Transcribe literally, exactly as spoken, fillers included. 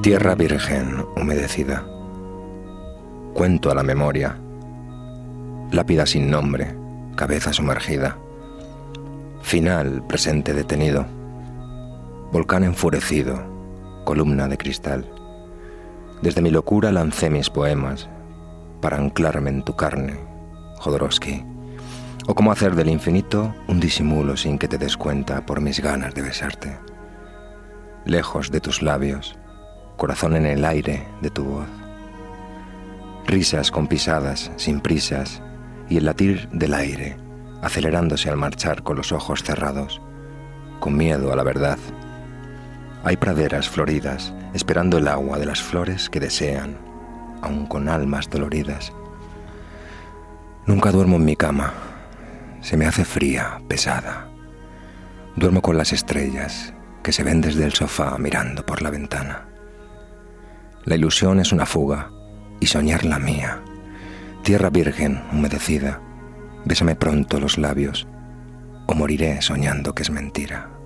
Tierra virgen humedecida, cuento a la memoria, lápida sin nombre, cabeza sumergida, final presente detenido, volcán enfurecido, columna de cristal. Desde mi locura lancé mis poemas para anclarme en tu carne, Jodorowsky, o cómo hacer del infinito un disimulo sin que te des cuenta por mis ganas de besarte. Lejos de tus labios, corazón en el aire de tu voz. Risas con pisadas, sin prisas, y el latir del aire, acelerándose al marchar con los ojos cerrados, con miedo a la verdad. Hay praderas floridas, esperando el agua de las flores que desean, aun con almas doloridas. Nunca duermo en mi cama, se me hace fría, pesada. Duermo con las estrellas que se ven desde el sofá mirando por la ventana. La ilusión es una fuga y soñar la mía. Tierra virgen humedecida, bésame pronto los labios o moriré soñando que es mentira.